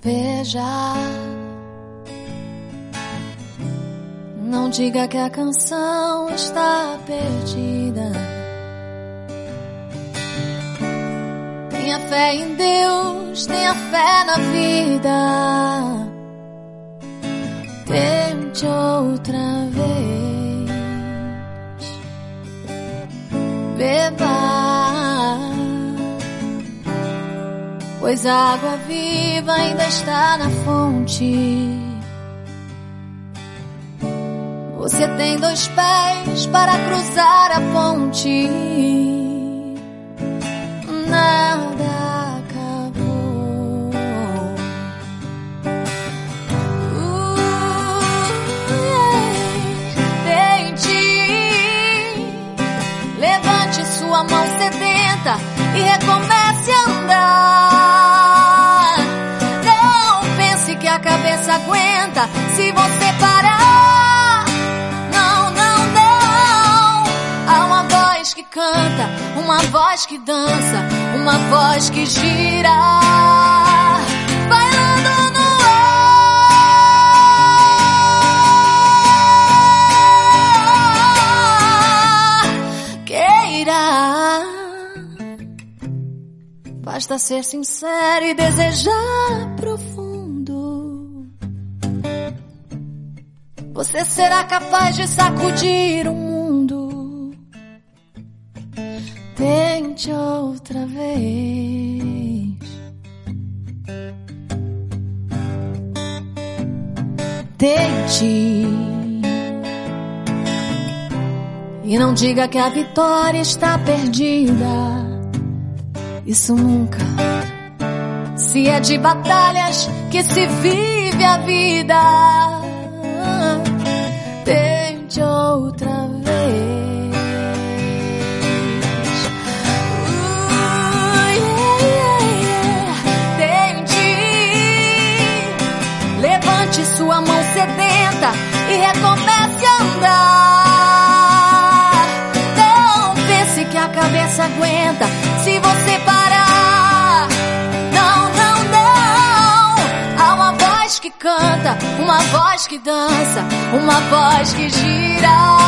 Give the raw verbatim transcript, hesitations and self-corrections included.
despejar. Não diga que a canção está perdida. Tenha fé em Deus, tenha fé na vida. Tente outra vez. Beba, pois a água viva ainda está na fonte. Você tem dois pés para cruzar a ponte. Nada acabou. Uh, tente, levante sua mão sedenta e recomece a andar. Não pense que a cabeça aguenta se você parar. Não, não, não. Há uma voz que canta, uma voz que dança, uma voz que gira, bailando no ar. Queira, basta ser sincero e desejar profundo. Você será capaz de sacudir o mundo. Tente outra vez. Tente. E não diga que a vitória está perdida. Isso nunca. Se é de batalhas que se vive a vida. Tente outra vez. Uh, yeah, yeah, yeah. Tente. Levante sua mão sedenta e recomece a andar. Não pense que a cabeça aguenta se você parar. Não, não, não. Há uma voz que canta, uma voz que dança, uma voz que gira.